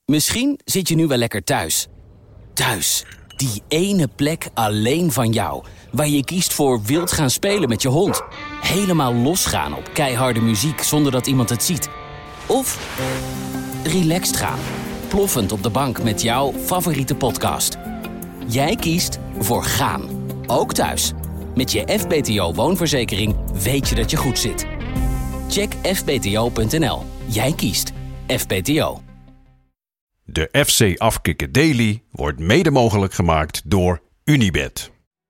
Misschien zit je nu wel lekker thuis. Thuis, die ene plek alleen van jou. Waar je kiest voor wild gaan spelen met je hond. Helemaal losgaan op keiharde muziek zonder dat iemand het ziet. Of relaxed gaan. Ploffend op de bank met jouw favoriete podcast. Jij kiest voor gaan. Ook thuis. Met je FBTO woonverzekering weet je dat je goed zit. Check fbto.nl. Jij kiest FBTO. De FC Afkikken Daily wordt mede mogelijk gemaakt door Unibet.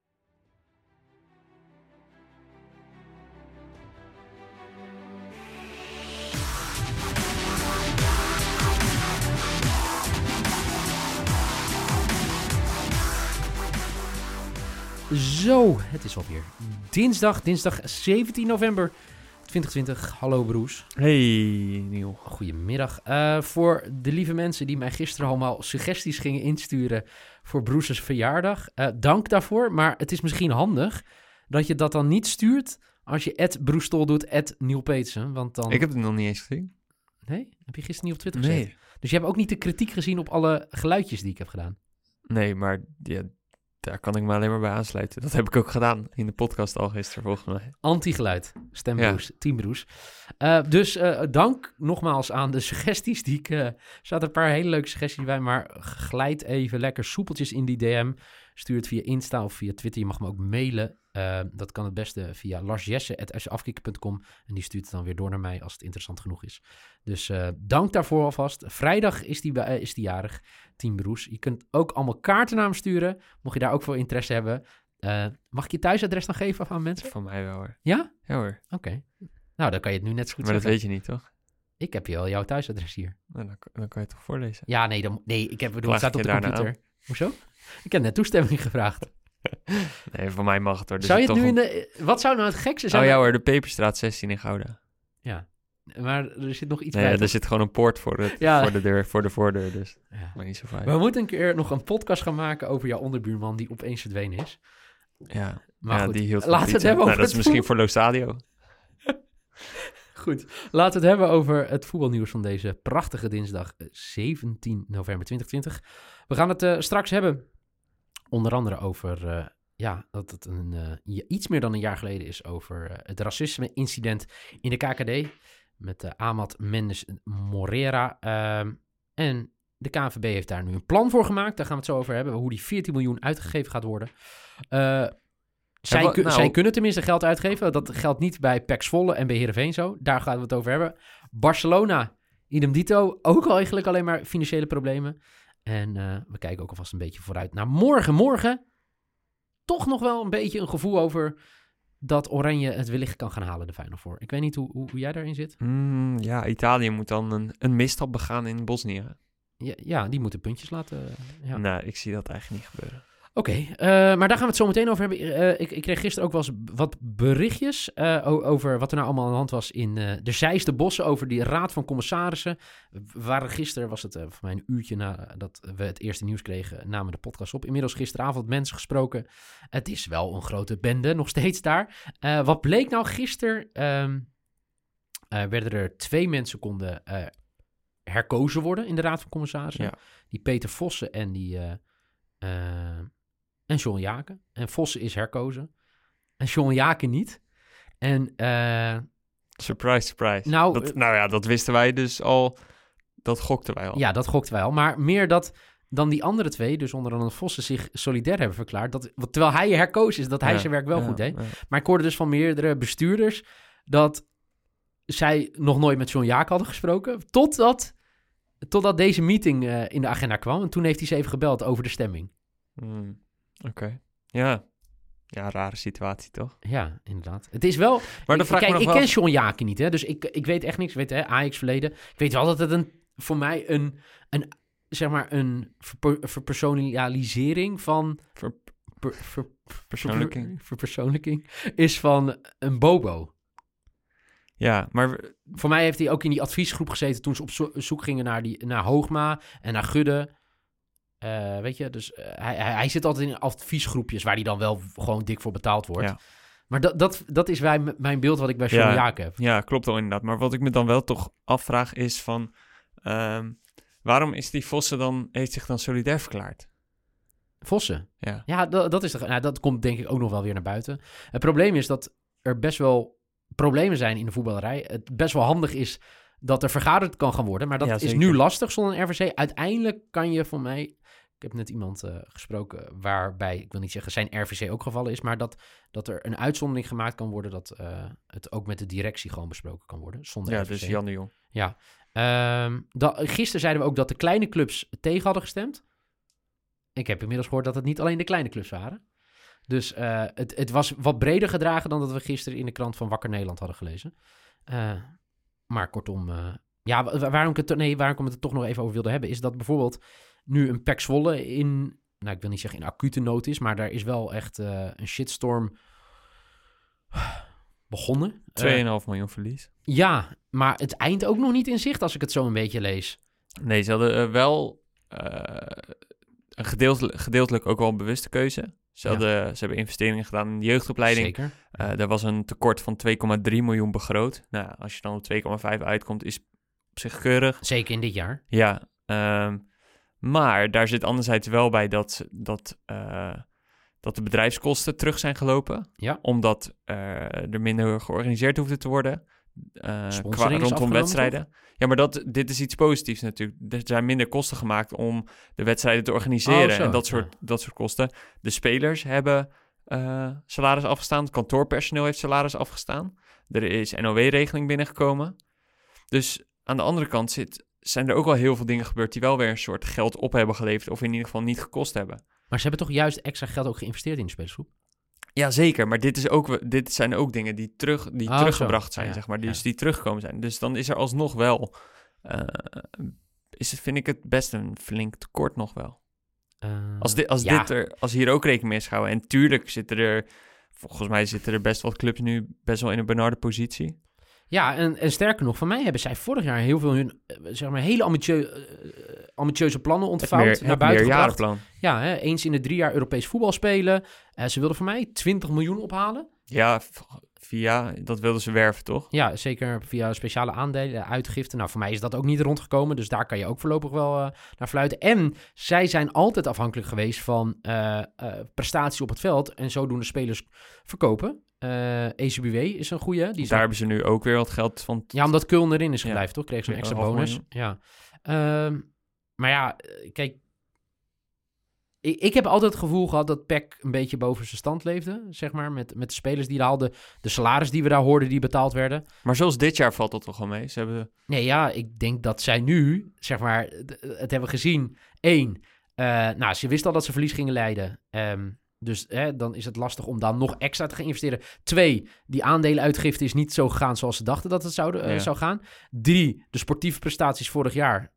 Zo, het is alweer dinsdag 17 november 2020. Hallo Broes. Hey Niel. Goedemiddag. Voor de lieve mensen die mij gisteren allemaal suggesties gingen insturen voor Broes' verjaardag. Dank daarvoor, maar het is misschien handig dat je dat dan niet stuurt als je @Broestol doet @Niel-Peetsen, want dan... Ik heb het nog niet eens gezien. Nee? Heb je gisteren niet op Twitter gezet? Nee. Dus je hebt ook niet de kritiek gezien op alle geluidjes die ik heb gedaan? Nee, maar ja, daar kan ik me alleen maar bij aansluiten. Dat heb ik ook gedaan in de podcast al gisteren, volgens mij. Anti-geluid. Stembroes, Team Broes. Dus dank nogmaals aan de suggesties. Er zaten een paar hele leuke suggesties bij, maar glijd even lekker soepeltjes in die DM. Stuur het via Insta of via Twitter. Je mag me ook mailen. Dat kan het beste via larsjesse@afkikken.com. En die stuurt het dan weer door naar mij als het interessant genoeg is. Dus dank daarvoor alvast. Vrijdag is die jarig, Team Broes. Je kunt ook allemaal kaarten naar hem sturen, mocht je daar ook voor interesse hebben. Mag ik je thuisadres dan geven aan mensen? Van mij wel hoor. Ja? Ja hoor. Oké. Nou, dan kan je het nu net zo goed Maar dat zeggen. weet je niet, toch? Ik heb je al jouw thuisadres hier. Nou, dan kan je het toch voorlezen? Ja, nee, ik heb het staat op de daarna computer. aan? Hoezo? Ik heb net toestemming gevraagd. Nee, van mij mag het hoor. Dus Zou je het toch nu wat zou nou het gekste zijn? Oh ja hoor, de Peperstraat 16 in Gouda. Ja, maar er zit nog iets Nee, bij. ja, er zit gewoon een poort voor de deur, voor de voordeur, dus Ja. maar niet zo fijn. We moeten een keer nog een podcast gaan maken over jouw onderbuurman die opeens verdwenen is. Ja, Maar goed, die hield van laten we het pizza. hebben over Nou, dat is het misschien voor Lo Stadio. Goed, laten we het hebben over het voetbalnieuws van deze prachtige dinsdag 17 november 2020. We gaan het straks hebben onder andere over dat het iets meer dan een jaar geleden is over het racisme-incident in de KKD met Ahmad Mendes Morera. En de KNVB heeft daar nu een plan voor gemaakt. Daar gaan we het zo over hebben, hoe die 14 miljoen uitgegeven gaat worden. Zij kunnen tenminste geld uitgeven. Dat geldt niet bij PEC Zwolle en bij Heerenveen zo. Daar gaan we het over hebben. Barcelona, idem dito. Ook al eigenlijk alleen maar financiële problemen. En we kijken ook alvast een beetje vooruit naar morgen. Morgen toch nog wel een beetje een gevoel over dat Oranje het wellicht kan gaan halen, de Final Four. Ik weet niet hoe jij daarin zit. Ja, Italië moet dan een misstap begaan in Bosnië. Ja, die moeten puntjes laten. Ja. Nou, ik zie dat eigenlijk niet gebeuren. Oké, maar daar gaan we het zo meteen over hebben. Ik kreeg gisteren ook wel eens wat berichtjes over wat er nou allemaal aan de hand was in de Zeiste Bossen, over die raad van commissarissen. Gisteren was het voor mij een uurtje nadat we het eerste nieuws kregen, namen de podcast op. Inmiddels gisteravond mensen gesproken. Het is wel een grote bende, nog steeds daar. Wat bleek nou gisteren? Werden er 2 mensen konden herkozen worden in de raad van commissarissen. Ja. Die Peter Vossen en die... En John Jaken. En Vossen is herkozen. En John Jaken niet. En... surprise, surprise. Dat wisten wij dus al. Dat gokten wij al. Ja, dat gokten wij al. Maar meer dan die andere 2, dus onder andere Vossen, zich solidair hebben verklaard. Terwijl hij herkozen is, dat hij zijn werk wel goed deed. Ja. Maar ik hoorde dus van meerdere bestuurders dat zij nog nooit met John Jaken hadden gesproken. Totdat deze meeting in de agenda kwam. En toen heeft hij ze even gebeld over de stemming. Oké. Ja, rare situatie toch? Ja, inderdaad. Het is wel... Maar ik ken John Jaken niet, hè, dus ik weet echt niks. Ik weet Ajax verleden. Ik weet wel dat het voor mij een verpersonalisering van... Verpersoonlijking is van een bobo. Ja, maar... Voor mij heeft hij ook in die adviesgroep gezeten toen ze op zoek gingen naar Hoogma en naar Gudde. Weet je, dus hij zit altijd in adviesgroepjes waar hij dan wel gewoon dik voor betaald wordt. Ja. Maar dat is mijn beeld wat ik bij John Jaken heb. Ja, klopt wel inderdaad. Maar wat ik me dan wel toch afvraag is van... Waarom is die Vossen heeft zich dan solidair verklaard? Vossen? Ja. Ja, dat komt denk ik ook nog wel weer naar buiten. Het probleem is dat er best wel problemen zijn in de voetballerij. Het best wel handig is dat er vergaderd kan gaan worden. Maar dat is nu lastig zonder een RVC. Uiteindelijk kan je voor mij... Ik heb net iemand gesproken waarbij, ik wil niet zeggen zijn RVC ook gevallen is, maar dat er een uitzondering gemaakt kan worden dat het ook met de directie gewoon besproken kan worden. Zonder RVC. Dus Jan de Jong. Ja. Gisteren zeiden we ook dat de kleine clubs tegen hadden gestemd. Ik heb inmiddels gehoord dat het niet alleen de kleine clubs waren. Dus het was wat breder gedragen dan dat we gisteren in de krant van Wakker Nederland hadden gelezen. Maar kortom, waarom ik het er toch nog even over wilde hebben, is dat bijvoorbeeld nu een PEC Zwolle in, ik wil niet zeggen in acute nood is, maar daar is wel echt een shitstorm begonnen. 2,5 miljoen verlies. Ja, maar het eind ook nog niet in zicht als ik het zo een beetje lees. Nee, ze hadden wel een gedeeltelijk ook wel een bewuste keuze. Ze hebben investeringen gedaan in de jeugdopleiding. Zeker. Er was een tekort van 2,3 miljoen begroot. Nou, als je dan op 2,5 uitkomt, is op zich keurig. Zeker in dit jaar. Ja, maar daar zit anderzijds wel bij dat de bedrijfskosten terug zijn gelopen. Ja. Omdat er minder georganiseerd hoefde te worden. Rondom wedstrijden. Toch? Ja, maar dit is iets positiefs natuurlijk. Er zijn minder kosten gemaakt om de wedstrijden te organiseren. En dat soort kosten. De spelers hebben salaris afgestaan. Het kantoorpersoneel heeft salaris afgestaan. Er is NOW-regeling binnengekomen. Dus aan de andere kant zijn er ook wel heel veel dingen gebeurd die wel weer een soort geld op hebben geleverd. Of in ieder geval niet gekost hebben. Maar ze hebben toch juist extra geld ook geïnvesteerd in de spelersgroep? Ja, zeker. Maar dit zijn ook dingen die teruggebracht zijn, zeg maar. Die teruggekomen zijn. Dus dan is er alsnog wel... vind ik het best een flink tekort nog wel. Als hier ook rekening mee is gehouden. En tuurlijk volgens mij zitten er best wat clubs nu best wel in een benarde positie. Ja, en sterker nog, van mij hebben zij vorig jaar heel veel hun hele ambitieuze plannen ontvouwd. Naar buiten gebracht. Ja, eens in de 3 jaar Europees voetbal spelen. Ze wilden voor mij 20 miljoen ophalen. Ja, dat wilden ze werven, toch? Ja, zeker via speciale aandelen, uitgiften. Nou, voor mij is dat ook niet rondgekomen. Dus daar kan je ook voorlopig wel naar fluiten. En zij zijn altijd afhankelijk geweest van prestaties op het veld. En zodoende spelers verkopen. ECBW is een goeie. Daar hebben ze nu ook weer wat geld van. Ja, omdat Köln erin is gebleven, toch? Kreeg ze een extra bonus. Ja. Maar ja, kijk. Ik heb altijd het gevoel gehad dat PEC een beetje boven zijn stand leefde, zeg maar. Met de spelers die haalden, de salaris die we daar hoorden die betaald werden. Maar zoals dit jaar valt dat toch wel mee? Nee, ja, ik denk dat zij nu, zeg maar, het hebben gezien. 1, ze wisten al dat ze verlies gingen lijden. Dus dan is het lastig om dan nog extra te gaan investeren. 2, die aandelenuitgifte is niet zo gegaan zoals ze dachten dat het zou gaan. 3, de sportieve prestaties vorig jaar.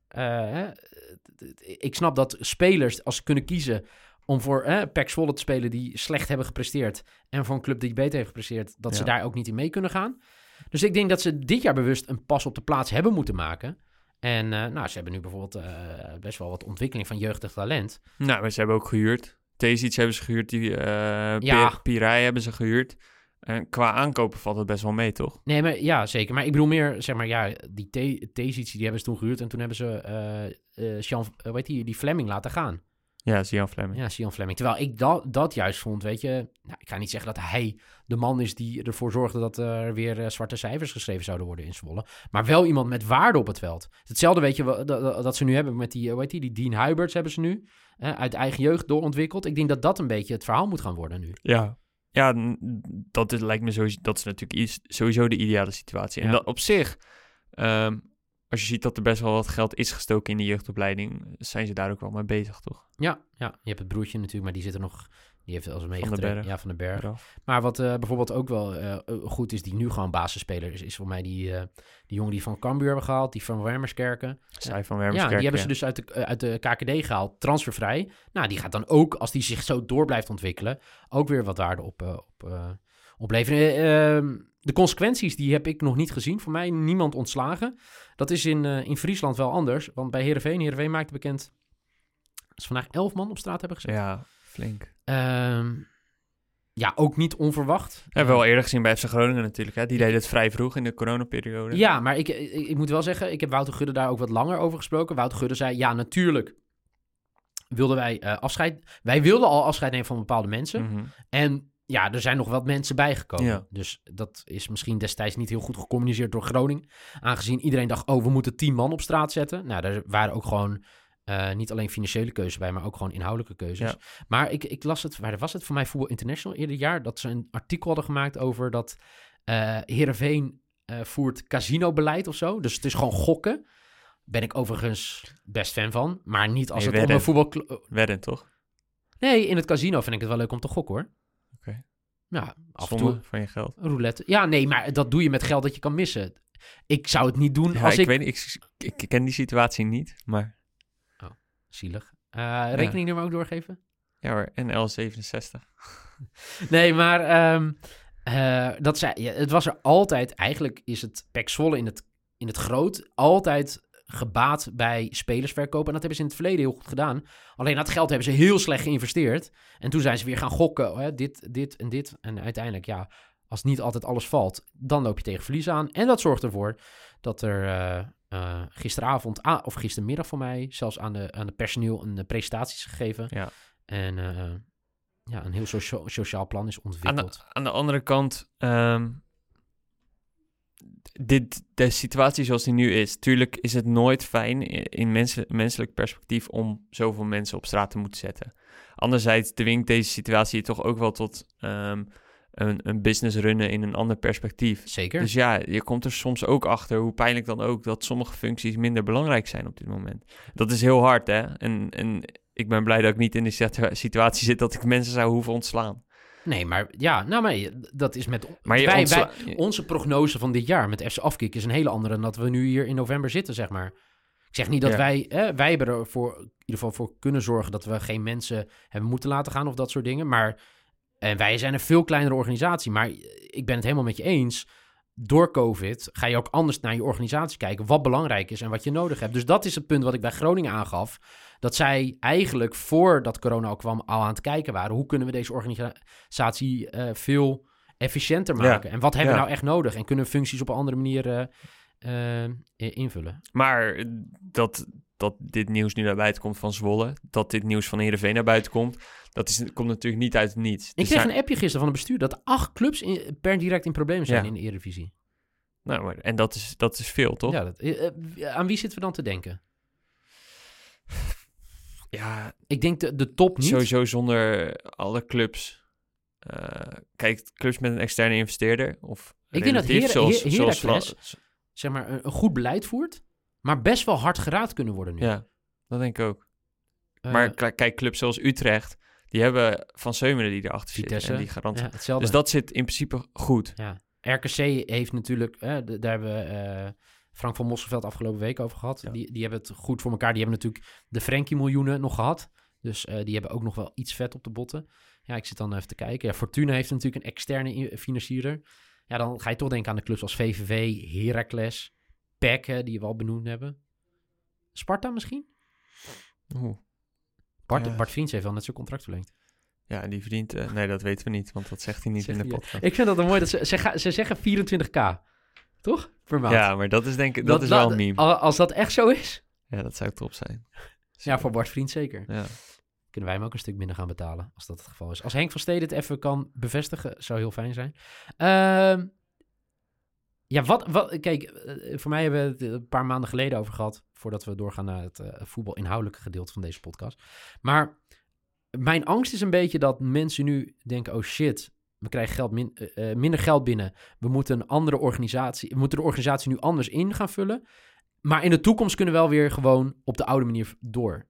Ik snap dat spelers, als ze kunnen kiezen om voor PEC Zwolle te spelen die slecht hebben gepresteerd en voor een club die beter heeft gepresteerd, dat ze daar ook niet in mee kunnen gaan. Dus ik denk dat ze dit jaar bewust een pas op de plaats hebben moeten maken. En ze hebben nu bijvoorbeeld best wel wat ontwikkeling van jeugdig talent. Nou, maar ze hebben ook gehuurd. Thezic hebben ze gehuurd, Pirai hebben ze gehuurd. Qua aankopen valt het best wel mee, toch? Nee, maar ja, zeker. Maar ik bedoel meer, zeg maar, die Thezic, die hebben ze toen gehuurd en toen hebben ze die Fleming laten gaan. Ja, Sian Fleming. Ja, Sian Fleming. Terwijl ik dat juist vond, weet je... ik ga niet zeggen dat hij de man is die ervoor zorgde dat er weer zwarte cijfers geschreven zouden worden in Zwolle. Maar wel iemand met waarde op het veld. Hetzelfde, weet je, dat ze nu hebben met die Dean Huiberts hebben ze nu. Uit eigen jeugd doorontwikkeld. Ik denk dat dat een beetje het verhaal moet gaan worden nu. Ja, lijkt me sowieso... Dat is natuurlijk sowieso de ideale situatie. En dat op zich... als je ziet dat er best wel wat geld is gestoken in de jeugdopleiding, zijn ze daar ook wel mee bezig, toch? Ja. Je hebt het broertje natuurlijk, maar die zit er nog... Die heeft wel eens meegetreden. Ja, van den Berg. Ja. Maar wat bijvoorbeeld ook wel goed is, die nu gewoon basisspeler is voor mij die jongen die van Cambuur hebben gehaald, die van Wermerskerken. Zij van Wermerskerken. Ja, die hebben ze dus uit de KKD gehaald, transfervrij. Nou, die gaat dan ook, als die zich zo door blijft ontwikkelen, ook weer wat waarde opleveren. De consequenties, die heb ik nog niet gezien. Voor mij niemand ontslagen. Dat is in Friesland wel anders. Want bij Heerenveen maakte bekend dat ze vandaag 11 man op straat hebben gezet. Ja, flink. Ja, ook niet onverwacht. Hebben we wel eerder gezien bij FC Groningen natuurlijk. Hè? Die deden het vrij vroeg in de coronaperiode. Ja, maar ik moet wel zeggen, ik heb Wouter Gudde daar ook wat langer over gesproken. Wouter Gudde zei, ja, natuurlijk wilden wij afscheid. Wij wilden al afscheid nemen van bepaalde mensen. Mm-hmm. En ja, er zijn nog wat mensen bijgekomen. Ja. Dus dat is misschien destijds niet heel goed gecommuniceerd door Groningen. Aangezien iedereen dacht, we moeten 10 man op straat zetten. Nou, daar waren ook gewoon niet alleen financiële keuzes bij, maar ook gewoon inhoudelijke keuzes. Ja. Maar ik las het, waar was het voor mij Voetbal International eerder jaar, dat ze een artikel hadden gemaakt over dat Heerenveen voert casinobeleid of zo. Dus het is gewoon gokken. Ben ik overigens best fan van, maar niet als het om een voetbal... Wedden, toch? Nee, in het casino vind ik het wel leuk om te gokken, hoor. Oké. Ja, af en toe van je geld. Roulette. Ja, nee, maar dat doe je met geld dat je kan missen. Ik zou het niet doen als ik ken die situatie niet, maar... Oh, zielig. Rekeningnummer ook doorgeven? Ja hoor, NL67. Nee, maar het was er altijd... Eigenlijk is het PEC Zwolle in het groot altijd gebaat bij spelersverkoop. En dat hebben ze in het verleden heel goed gedaan. Alleen dat geld hebben ze heel slecht geïnvesteerd. En toen zijn ze weer gaan gokken. Hè, dit en dit. En uiteindelijk, ja, als niet altijd alles valt, dan loop je tegen verlies aan. En dat zorgt ervoor dat er gisteravond, of gistermiddag voor mij, zelfs aan de personeel een presentatie is gegeven. Ja. En een heel sociaal plan is ontwikkeld. Aan de andere kant... de situatie zoals die nu is, tuurlijk is het nooit fijn in menselijk perspectief om zoveel mensen op straat te moeten zetten. Anderzijds dwingt deze situatie je toch ook wel tot een business runnen in een ander perspectief. Zeker. Dus ja, je komt er soms ook achter, hoe pijnlijk dan ook, dat sommige functies minder belangrijk zijn op dit moment. Dat is heel hard, hè? En ik ben blij dat ik niet in die situatie zit dat ik mensen zou hoeven ontslaan. Nee, maar ja, dat is met... onze prognose van dit jaar met FC Afkik is een hele andere dan dat we nu hier in november zitten, zeg maar. Ik zeg niet dat wij hebben ervoor in ieder geval voor kunnen zorgen dat we geen mensen hebben moeten laten gaan of dat soort dingen. Maar wij zijn een veel kleinere organisatie. Maar ik ben het helemaal met je eens. Door COVID ga je ook anders naar je organisatie kijken, wat belangrijk is en wat je nodig hebt. Dus dat is het punt wat ik bij Groningen aangaf. Dat zij eigenlijk voordat corona al kwam al aan het kijken waren. Hoe kunnen we deze organisatie veel efficiënter maken? Ja. En wat hebben we nou echt nodig? En kunnen we functies op een andere manier invullen? Maar dat dit nieuws nu naar buiten komt van Zwolle, dat dit nieuws van Heerenveen naar buiten komt, komt natuurlijk niet uit het niets. Ik kreeg een appje gisteren van het bestuur dat 8 clubs per direct in problemen zijn in de Eredivisie. Nou, en dat is veel, toch? Ja, aan wie zitten we dan te denken? Ja, ik denk de top niet. Sowieso zonder alle clubs. Kijk, clubs met een externe investeerder. Of ik denk dat Heracles zeg maar een goed beleid voert, maar best wel hard geraad kunnen worden nu. Ja, dat denk ik ook. Maar kijk, clubs zoals Utrecht, die hebben Van Seumeren die erachter zitten. En die garantie. Ja, dus dat zit in principe goed. Ja. RKC heeft natuurlijk, daar hebben we Frank van Mosselveld afgelopen week over gehad. Ja. Die hebben het goed voor elkaar. Die hebben natuurlijk de Frenkie-miljoenen nog gehad. Dus die hebben ook nog wel iets vet op de botten. Ja, ik zit dan even te kijken. Ja, Fortuna heeft natuurlijk een externe financierder. Ja, dan ga je toch denken aan de clubs als VVV, Heracles, PEC, die we al benoemd hebben. Sparta misschien? Bart Vriends heeft wel net zijn contract verlengd. Ja, die verdient... nee, dat weten we niet, want dat zegt hij niet in de podcast. Ik vind dat dan mooi. Dat ze zeggen 24k, toch? Per maand. Ja, maar dat is denk ik... Dat is wel een meme. Als dat echt zo is... Ja, dat zou top zijn. Ja, voor Bart Vriends zeker. Ja. Kunnen wij hem ook een stuk minder gaan betalen, als dat het geval is. Als Henk van Steden het even kan bevestigen, zou heel fijn zijn. Ja, kijk, voor mij hebben we het een paar maanden geleden over gehad, voordat we doorgaan naar het voetbalinhoudelijke gedeelte van deze podcast. Maar mijn angst is een beetje dat mensen nu denken, oh shit, we krijgen minder geld binnen. We moeten de organisatie nu anders in gaan vullen. Maar in de toekomst kunnen we wel weer gewoon op de oude manier door.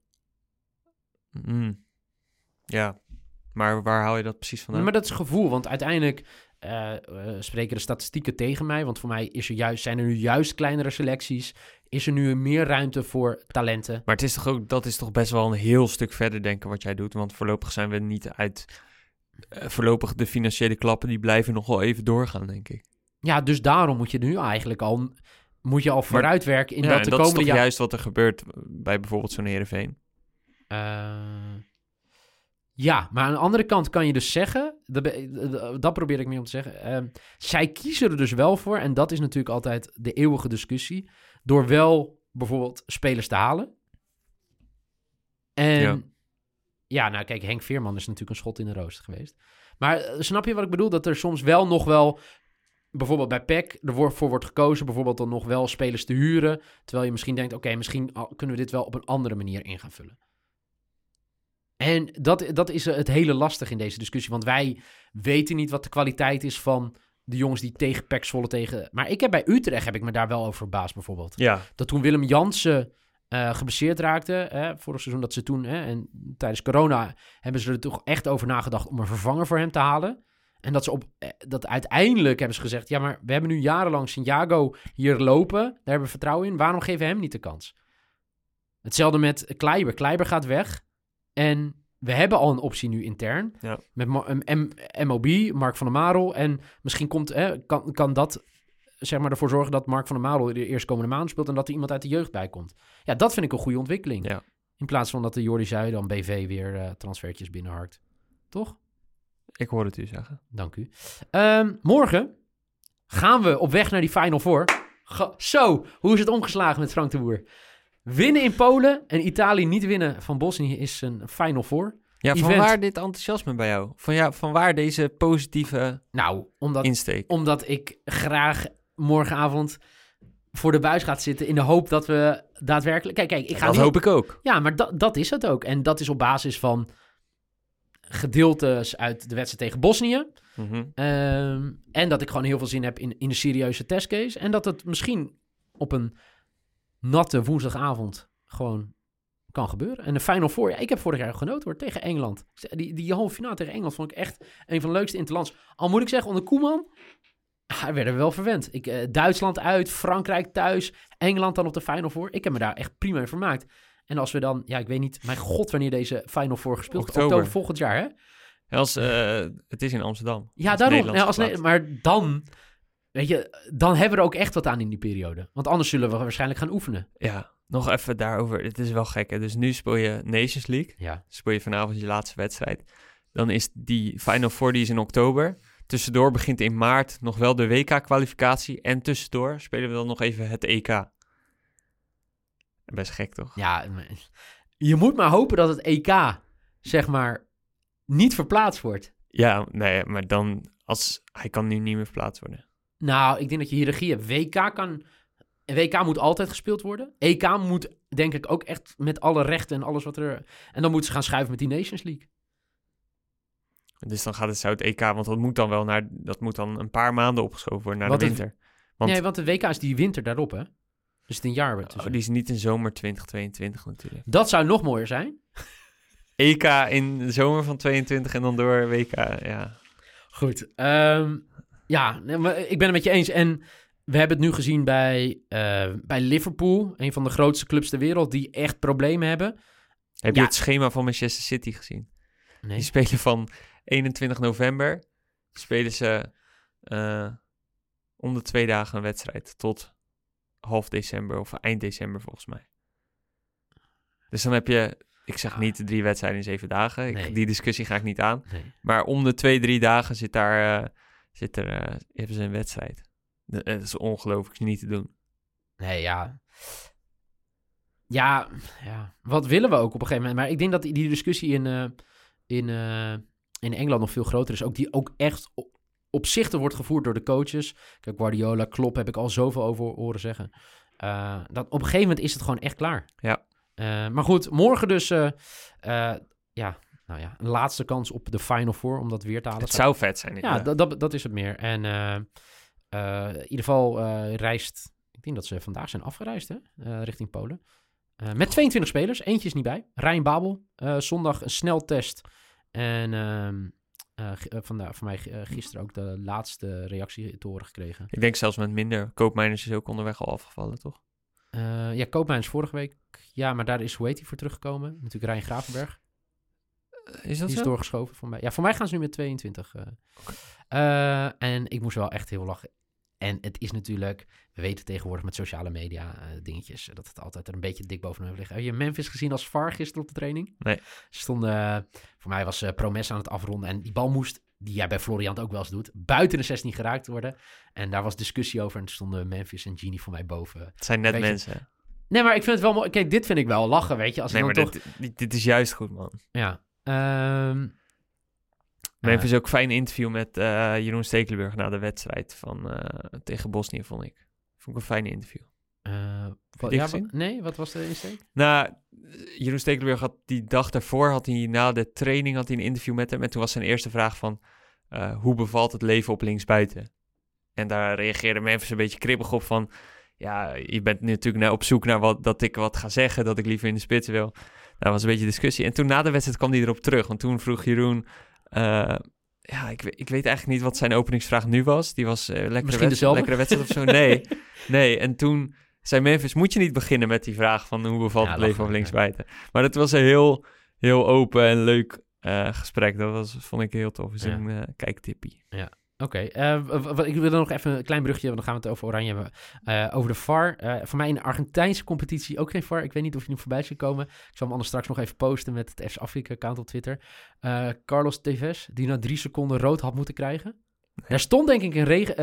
Ja, maar waar haal je dat precies vandaan? Maar dat is gevoel, want uiteindelijk spreken de statistieken tegen mij. Want voor mij zijn er nu juist kleinere selecties. Is er nu meer ruimte voor talenten. Maar dat is toch best wel een heel stuk verder denken wat jij doet. Want voorlopig zijn we niet uit... voorlopig de financiële klappen, die blijven nog wel even doorgaan, denk ik. Ja, dus daarom moet je nu eigenlijk al... Moet je al vooruitwerken in dat de komende... dat is toch juist wat er gebeurt bij bijvoorbeeld zo'n Heerenveen? Ja, maar aan de andere kant kan je dus zeggen... Dat probeer ik meer om te zeggen. Zij kiezen er dus wel voor... en dat is natuurlijk altijd de eeuwige discussie... door wel bijvoorbeeld spelers te halen. En nou kijk, Henk Veerman is natuurlijk een schot in de rooster geweest. Maar snap je wat ik bedoel? Dat er soms wel nog wel... bijvoorbeeld bij PEC ervoor wordt gekozen... bijvoorbeeld dan nog wel spelers te huren... terwijl je misschien denkt... oké, misschien kunnen we dit wel op een andere manier in gaan vullen. En dat is het hele lastig in deze discussie. Want wij weten niet wat de kwaliteit is van de jongens die tegen PEC Zwolle tegen... Maar bij Utrecht heb ik me daar wel over verbaasd bijvoorbeeld. Ja. Dat toen Willem Jansen geblesseerd raakte, vorig seizoen dat ze toen... en tijdens corona hebben ze er toch echt over nagedacht om een vervanger voor hem te halen. En dat uiteindelijk hebben ze gezegd... ja, maar we hebben nu jarenlang Santiago hier lopen. Daar hebben we vertrouwen in. Waarom geven we hem niet de kans? Hetzelfde met Kleiber. Kleiber gaat weg... En we hebben al een optie nu intern. Ja. Met MOB, Mark van der Marel. En misschien kan dat zeg maar ervoor zorgen dat Mark van der Marel de eerstkomende maand speelt... en dat er iemand uit de jeugd bij komt. Ja, dat vind ik een goede ontwikkeling. Ja. In plaats van dat de Jordi Zuid dan BV weer transfertjes binnenharkt. Toch? Ik hoor het u zeggen. Dank u. Morgen gaan we op weg naar die Final Four. Zo, hoe is het omgeslagen met Frank de Boer? Winnen in Polen en Italië niet winnen van Bosnië is een Final Four. Ja, vanwaar dit enthousiasme bij jou? Vanwaar deze positieve insteek? Omdat ik graag morgenavond voor de buis ga zitten in de hoop dat we daadwerkelijk... Kijk, dat hoop ik ook. Ja, maar dat is het ook. En dat is op basis van gedeeltes uit de wedstrijd tegen Bosnië. Mm-hmm. En dat ik gewoon heel veel zin heb in een serieuze testcase. En dat het misschien op een natte woensdagavond gewoon kan gebeuren. En de Final Four, ik heb vorig jaar genoten hoor, tegen Engeland. Die halve finale tegen Engeland vond ik echt een van de leukste interlands. Al moet ik zeggen, onder Koeman, werden we wel verwend. Duitsland uit, Frankrijk thuis, Engeland dan op de Final Four. Ik heb me daar echt prima in vermaakt. En als we dan, ik weet niet, mijn god, wanneer deze Final Four gespeeld wordt. Oktober volgend jaar, hè? Het is in Amsterdam. Ja, daarom. Maar dan... Weet je, dan hebben we er ook echt wat aan in die periode. Want anders zullen we waarschijnlijk gaan oefenen. Ja, nog even daarover. Het is wel gek, hè? Dus nu speel je Nations League. Ja. Speel je vanavond je laatste wedstrijd. Dan is die Final Four, die is in oktober. Tussendoor begint in maart nog wel de WK-kwalificatie. En tussendoor spelen we dan nog even het EK. Best gek, toch? Ja, je moet maar hopen dat het EK, zeg maar, niet verplaatst wordt. Ja, nee, maar dan... Hij kan nu niet meer verplaatst worden. Nou, ik denk dat je hiërarchie hebt. WK moet altijd gespeeld worden. EK moet, denk ik, ook echt met alle rechten en alles wat er... En dan moeten ze gaan schuiven met die Nations League. Dus dan gaat het EK, want dat moet dan een paar maanden opgeschoven worden naar de winter. Want de WK is die winter daarop, hè? Dus het een jaar. Die is niet in zomer 2022 natuurlijk. Dat zou nog mooier zijn. EK in de zomer van 22 en dan door WK, ja. Goed. Maar ik ben het met je eens. En we hebben het nu gezien bij Liverpool. Een van de grootste clubs ter wereld die echt problemen hebben. Heb je het schema van Manchester City gezien? Nee. Die spelen van 21 november. Spelen ze om de 2 dagen een wedstrijd. Tot half december of eind december volgens mij. Dus dan heb je... Ik zeg niet 3 wedstrijden in 7 dagen. Nee. Die discussie ga ik niet aan. Nee. Maar om de 2-3 dagen hebben ze een wedstrijd. Dat is ongelooflijk niet te doen. Nee, ja. Ja. Wat willen we ook op een gegeven moment? Maar ik denk dat die discussie in Engeland nog veel groter is. Ook echt opzichtig wordt gevoerd door de coaches. Kijk, Guardiola, Klopp heb ik al zoveel over horen zeggen. Dat op een gegeven moment is het gewoon echt klaar. Ja. Maar goed, morgen dus een laatste kans op de Final Four om dat weer te halen. Het zou vet zijn. Ja, dat is het meer. En in ieder geval reist... Ik denk dat ze vandaag zijn afgereisd, hè? Richting Polen. Met 22 spelers. Eentje is niet bij. Ryan Babel. Zondag een sneltest. En vandaar voor mij gisteren ook de laatste reactie te horen gekregen. Ik denk zelfs met minder. Koopmeiners is ook onderweg al afgevallen, toch? Koopmeiners vorige week. Ja, maar daar is voor teruggekomen. Natuurlijk Ryan Gravenberg. Is dat Die is doorgeschoven voor mij. Ja, voor mij gaan ze nu met 22. Okay. En ik moest wel echt heel lachen. En het is natuurlijk, we weten tegenwoordig met sociale media dingetjes, dat het altijd er een beetje dik bovenop ligt. Heb je Memphis gezien als VAR gisteren op de training? Nee. Ze stonden, voor mij was Promes aan het afronden en die bal moest, die jij bij Florian ook wel eens doet, buiten de 16 geraakt worden. En daar was discussie over en toen stonden Memphis en Genie voor mij boven. Het zijn net mensen. Nee, maar ik vind het wel mooi. Kijk, dit vind ik wel lachen, weet je. Als nee, dan maar toch... dit is juist goed, man. Ja. Memphis ook een fijn interview met Jeroen Stekelenburg na de wedstrijd tegen Bosnië, vond ik. Vond ik een fijn interview. Wat was de insteek? Nou, Jeroen Stekelenburg had die dag daarvoor, na de training, had hij een interview met hem. En toen was zijn eerste vraag van, hoe bevalt het leven op linksbuiten? En daar reageerde Memphis een beetje kribbig op van, ja, je bent natuurlijk op zoek naar dat ik wat ga zeggen, dat ik liever in de spits wil. Dat was een beetje discussie. En toen na de wedstrijd kwam hij erop terug. Want toen vroeg Jeroen, ik weet eigenlijk niet wat zijn openingsvraag nu was. Die was lekkere wedstrijd of zo. Nee. En toen zei Memphis, moet je niet beginnen met die vraag van hoe bevalt het leven op linksbuiten? Maar dat was een heel, heel open en leuk gesprek. Vond ik heel tof. Dus een kijktippie. Ja. Oké, ik wil nog even een klein brugje, want dan gaan we het over Oranje hebben. Over de VAR. Voor mij in de Argentijnse competitie ook geen VAR. Ik weet niet of je nu voorbij is gekomen. Ik zal hem anders straks nog even posten met het FC Afrika-account op Twitter. Carlos Tevez, die na 3 seconden rood had moeten krijgen. Er stond denk ik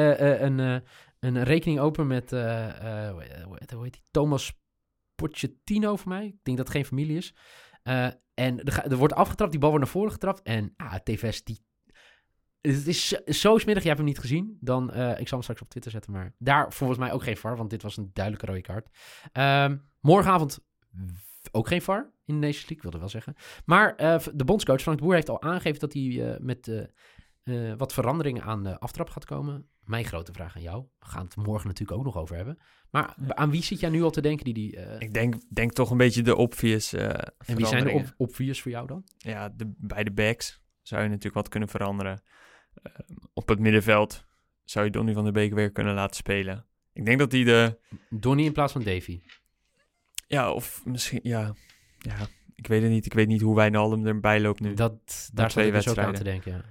een rekening open met, hoe heet die? Thomas Pochettino voor mij. Ik denk dat het geen familie is. En er wordt afgetrapt, die bal wordt naar voren getrapt. En Tevez, het is zo smerig, jij hebt hem niet gezien. Dan, ik zal hem straks op Twitter zetten, maar daar volgens mij ook geen VAR, want dit was een duidelijke rode kaart. Morgenavond ook geen VAR in de Nations League, wilde wel zeggen. Maar de bondscoach Frank de Boer heeft al aangegeven dat hij met wat veranderingen aan de aftrap gaat komen. Mijn grote vraag aan jou, we gaan het morgen natuurlijk ook nog over hebben. Maar aan wie zit jij nu al te denken die... Ik denk toch een beetje de obvious En wie zijn de obvious voor jou dan? Ja, bij de backs zou je natuurlijk wat kunnen veranderen. Op het middenveld zou je Donny van der Beek weer kunnen laten spelen. Ik denk dat hij Donny in plaats van Davy? Ja, of misschien... Ja, ik weet het niet. Ik weet niet hoe Wijnaldum erbij loopt nu. Daar zat ik dus ook aan te denken, ja.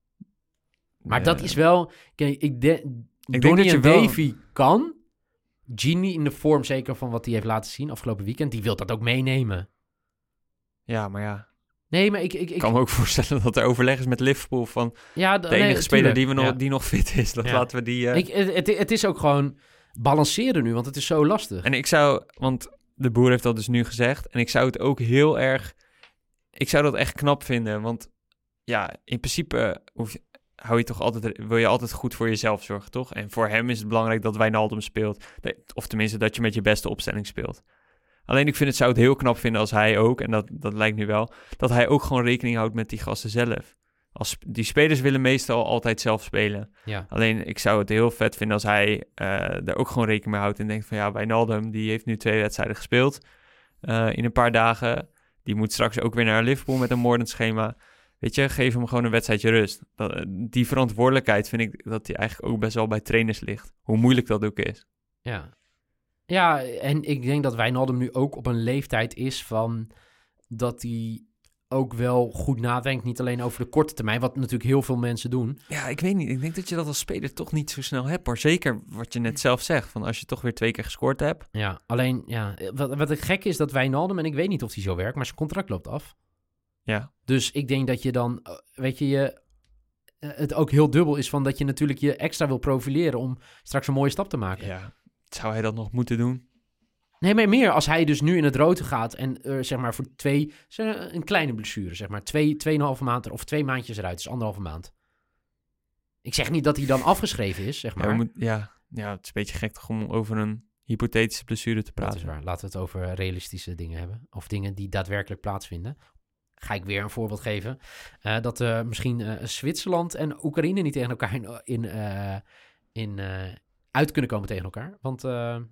Maar dat is wel... Kijk, Donny en Davy kan. Genie in de vorm zeker van wat hij heeft laten zien afgelopen weekend. Die wil dat ook meenemen. Ja, maar ja. Nee, maar ik kan me ook voorstellen dat er overleg is met Liverpool van de enige speler die nog fit is. Laten we die... Het is ook gewoon balanceren nu, want het is zo lastig. En want de Boer heeft dat dus nu gezegd. En ik zou het ook heel erg... Ik zou dat echt knap vinden, want ja, in principe wil je altijd goed voor jezelf zorgen, toch? En voor hem is het belangrijk dat Wijnaldum speelt. Of tenminste, dat je met je beste opstelling speelt. Alleen ik zou het heel knap vinden als hij ook, en dat lijkt nu wel, dat hij ook gewoon rekening houdt met die gasten zelf. Die spelers willen meestal altijd zelf spelen. Ja. Alleen ik zou het heel vet vinden als hij daar ook gewoon rekening mee houdt en denkt van ja, Wijnaldum, die heeft nu 2 wedstrijden gespeeld in een paar dagen. Die moet straks ook weer naar Liverpool met een moordend schema. Weet je, geef hem gewoon een wedstrijdje rust. Die verantwoordelijkheid vind ik dat die eigenlijk ook best wel bij trainers ligt. Hoe moeilijk dat ook is. Ja. Ja, en ik denk dat Wijnaldum nu ook op een leeftijd is van dat hij ook wel goed nadenkt. Niet alleen over de korte termijn, wat natuurlijk heel veel mensen doen. Ja, ik weet niet. Ik denk dat je dat als speler toch niet zo snel hebt. Maar zeker wat je net zelf zegt, van als je toch weer 2 keer gescoord hebt. Ja, alleen, ja, wat het gek is dat Wijnaldum, en ik weet niet of hij zo werkt, maar zijn contract loopt af. Ja. Dus ik denk dat je dan, het ook heel dubbel is van dat je natuurlijk je extra wil profileren om straks een mooie stap te maken. Ja. Zou hij dat nog moeten doen? Nee, maar meer als hij dus nu in het rode gaat en zeg maar voor een kleine blessure, zeg maar 2,5 maand of 2 maandjes eruit, dus 1,5 maand. Ik zeg niet dat hij dan afgeschreven is, zeg maar. Ja, het is een beetje gek toch om over een hypothetische blessure te praten. Dat is waar. Laten we het over realistische dingen hebben. Of dingen die daadwerkelijk plaatsvinden. Ga ik weer een voorbeeld geven. Dat misschien Zwitserland en Oekraïne niet tegen elkaar uit kunnen komen tegen elkaar. Want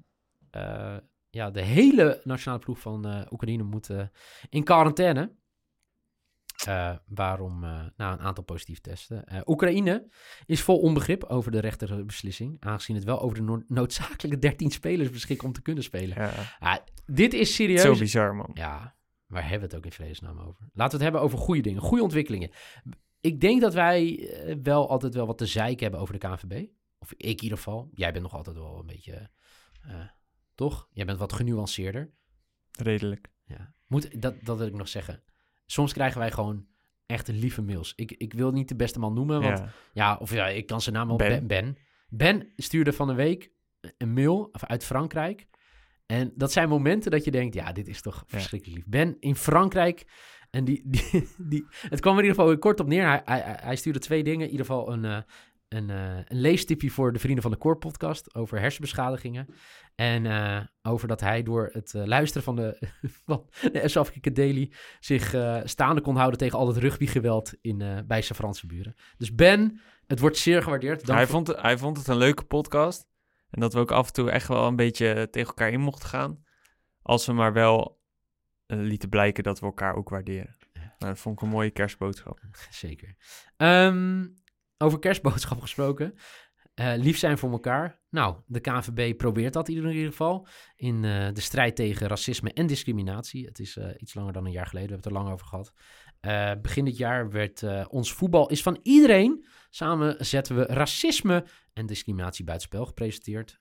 de hele nationale ploeg van Oekraïne moet in quarantaine. Waarom? Een aantal positieve testen. Oekraïne is vol onbegrip over de rechterbeslissing, aangezien het wel over de noodzakelijke 13 spelers beschikt om te kunnen spelen. Ja. Dit is serieus. Zo bizar, man. Ja, waar hebben we het ook in vredesnaam over? Laten we het hebben over goede dingen, goede ontwikkelingen. Ik denk dat wij wel altijd wel wat te zeiken hebben over de KNVB. Of ik in ieder geval. Jij bent nog altijd wel een beetje... toch? Jij bent wat genuanceerder. Redelijk. Ja. Dat wil ik nog zeggen. Soms krijgen wij gewoon echt lieve mails. Ik wil niet de beste man noemen, want ik kan zijn naam wel Ben. Ben stuurde van een week een mail uit Frankrijk. En dat zijn momenten dat je denkt, ja, dit is toch verschrikkelijk lief. Ben in Frankrijk. En het kwam er in ieder geval kort op neer. Hij stuurde 2 dingen. In ieder geval een leestipje voor de Vrienden van de Core podcast over hersenbeschadigingen. En over dat hij door het luisteren van de FC Afkikken Daily zich staande kon houden tegen al het rugbygeweld bij zijn Franse buren. Dus Ben, het wordt zeer gewaardeerd. Hij vond het een leuke podcast. En dat we ook af en toe echt wel een beetje tegen elkaar in mochten gaan. Als we maar wel lieten blijken dat we elkaar ook waarderen. Nou, dat vond ik een mooie kerstboodschap. Zeker. Over kerstboodschap gesproken. Lief zijn voor elkaar. Nou, de KNVB probeert dat in ieder geval. In de strijd tegen racisme en discriminatie. Het is iets langer dan een jaar geleden. We hebben het er lang over gehad. Begin dit jaar werd ons voetbal is van iedereen. Samen zetten we racisme en discriminatie buitenspel gepresenteerd.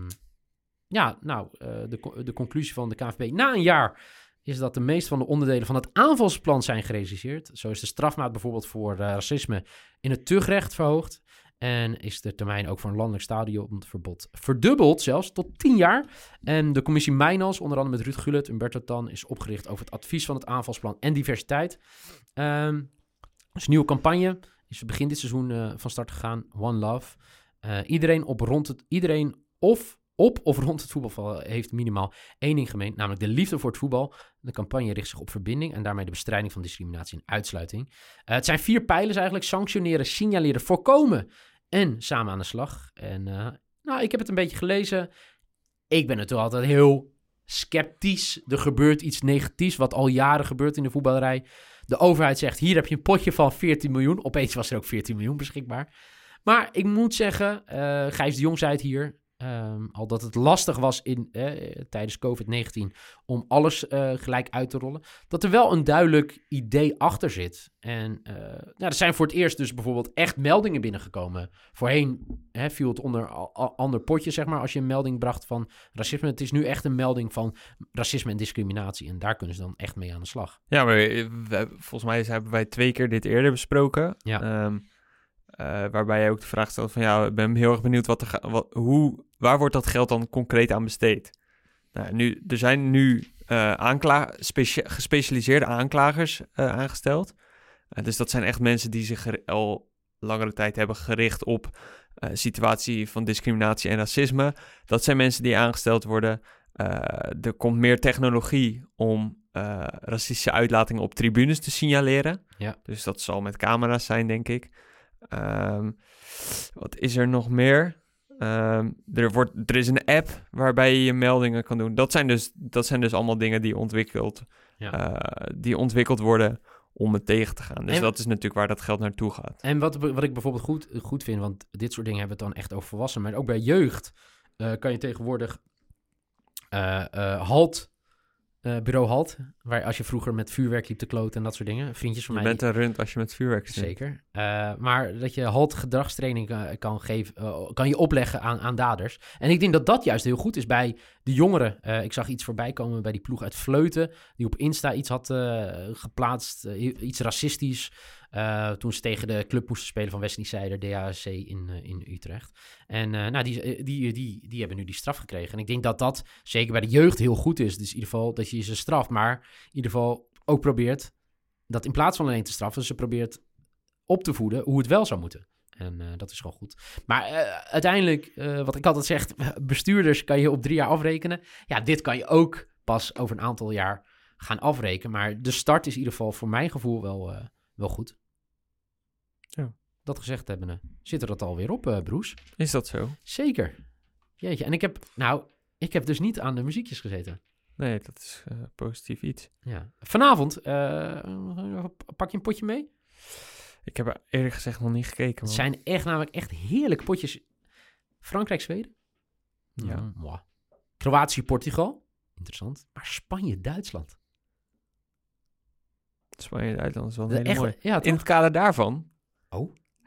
De conclusie van de KNVB na een jaar is dat de meeste van de onderdelen van het aanvalsplan zijn gerealiseerd. Zo is de strafmaat bijvoorbeeld voor racisme in het tuchtrecht verhoogd. En is de termijn ook voor een landelijk stadionverbod verdubbeld, zelfs tot 10 jaar. En de commissie Mijnals, onder andere met Ruud Gullit, Humberto Tan, is opgericht over het advies van het aanvalsplan en diversiteit. Dus een nieuwe campagne is begin dit seizoen van start gegaan. One Love. Iedereen op of rond het voetbal heeft minimaal 1 ding gemeen, namelijk de liefde voor het voetbal. De campagne richt zich op verbinding en daarmee de bestrijding van discriminatie en uitsluiting. Het zijn 4 pijlers eigenlijk: sanctioneren, signaleren, voorkomen en samen aan de slag. En ik heb het een beetje gelezen. Ik ben natuurlijk altijd heel sceptisch. Er gebeurt iets negatiefs, wat al jaren gebeurt in de voetballerij. De overheid zegt, hier heb je een potje van 14 miljoen. Opeens was er ook 14 miljoen beschikbaar. Maar ik moet zeggen, Gijs de Jong zei het hier, al dat het lastig was tijdens COVID-19 om alles gelijk uit te rollen, dat er wel een duidelijk idee achter zit. En er zijn voor het eerst dus bijvoorbeeld echt meldingen binnengekomen. Voorheen viel het onder ander potje, zeg maar, als je een melding bracht van racisme. Het is nu echt een melding van racisme en discriminatie. En daar kunnen ze dan echt mee aan de slag. Ja, maar volgens mij hebben wij 2 keer dit eerder besproken. Ja. Waarbij je ook de vraag stelt van, ik ben heel erg benieuwd waar wordt dat geld dan concreet aan besteed? Nou, er zijn nu gespecialiseerde aanklagers aangesteld. Dus dat zijn echt mensen die zich al langere tijd hebben gericht op situatie van discriminatie en racisme. Dat zijn mensen die aangesteld worden. Er komt meer technologie om racistische uitlatingen op tribunes te signaleren. Ja. Dus dat zal met camera's zijn, denk ik. Wat is er nog meer? Er is een app waarbij je meldingen kan doen. Dat zijn dus allemaal dingen die ontwikkeld worden om het tegen te gaan. Dus dat is natuurlijk waar dat geld naartoe gaat. En wat ik bijvoorbeeld goed vind, want dit soort dingen hebben we het dan echt over volwassenen, maar ook bij jeugd kan je tegenwoordig bureau HALT, waar als je vroeger met vuurwerk liep te kloten en dat soort dingen. Vriendjes van mij. Je bent een rund als je met vuurwerk zit. Zeker. Maar dat je HALT gedragstraining kan geven, kan je opleggen aan daders. En ik denk dat dat juist heel goed is bij de jongeren. Ik zag iets voorbij komen bij die ploeg uit Vleuten, die op Insta iets had geplaatst, iets racistisch. Toen ze tegen de club moesten spelen van Wesley Seider, DHC in Utrecht. En die hebben nu die straf gekregen. En ik denk dat dat zeker bij de jeugd heel goed is. Dus in ieder geval dat je ze straft, maar in ieder geval ook probeert dat in plaats van alleen te straffen, ze probeert op te voeden hoe het wel zou moeten. En dat is gewoon goed. Maar uiteindelijk, wat ik altijd zeg, bestuurders kan je op 3 jaar afrekenen. Ja, dit kan je ook pas over een aantal jaar gaan afrekenen. Maar de start is in ieder geval voor mijn gevoel wel goed. Ja. Dat gezegd hebbende, zit er dat alweer op, Broes? Is dat zo? Zeker. Jeetje, en ik heb dus niet aan de muziekjes gezeten. Nee, dat is positief iets. Ja. Vanavond, pak je een potje mee? Ik heb er eerlijk gezegd nog niet gekeken. Man. Het zijn namelijk echt heerlijke potjes. Frankrijk-Zweden? Ja. Kroatië-Portugal? Interessant. Maar Spanje-Duitsland? Spanje-Duitsland is wel heel mooi. Ja, in het kader daarvan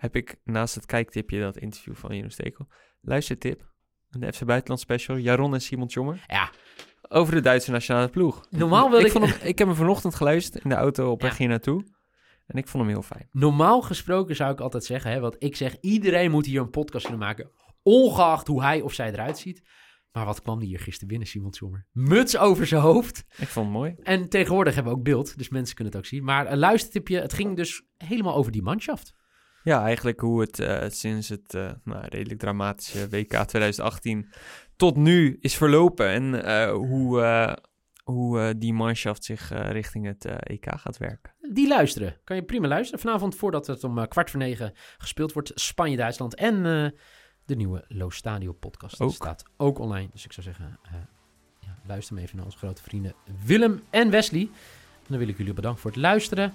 heb ik naast het kijktipje dat interview van Jeroen Stekel. Luistertip, een FC Buitenland special, Jaron en Simon Tjommer. Ja. Over de Duitse nationale ploeg. Normaal ik heb hem vanochtend geluisterd in de auto op weg hier naartoe. En ik vond hem heel fijn. Normaal gesproken zou ik altijd zeggen, hè, want ik zeg iedereen moet hier een podcast kunnen maken, ongeacht hoe hij of zij eruit ziet. Maar wat kwam die hier gisteren binnen, Simon Tjommer? Muts over zijn hoofd. Ik vond het mooi. En tegenwoordig hebben we ook beeld, dus mensen kunnen het ook zien. Maar een luistertipje, het ging dus helemaal over die manschaft. Ja, eigenlijk hoe het sinds het redelijk dramatische WK 2018 tot nu is verlopen. En hoe die manschaft zich richting het EK gaat werken. Die luisteren. Kan je prima luisteren. Vanavond, voordat het om 20:15 gespeeld wordt, Spanje-Duitsland. En de nieuwe Lo Stadio podcast staat ook online. Dus ik zou zeggen, luister maar even naar onze grote vrienden Willem en Wesley. En dan wil ik jullie bedanken voor het luisteren.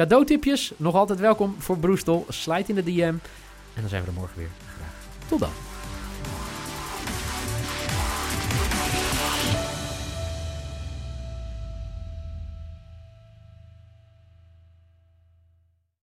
Cadeautipjes, nog altijd welkom voor Broestel. Slide in de DM. En dan zijn we er morgen weer. Graag tot dan.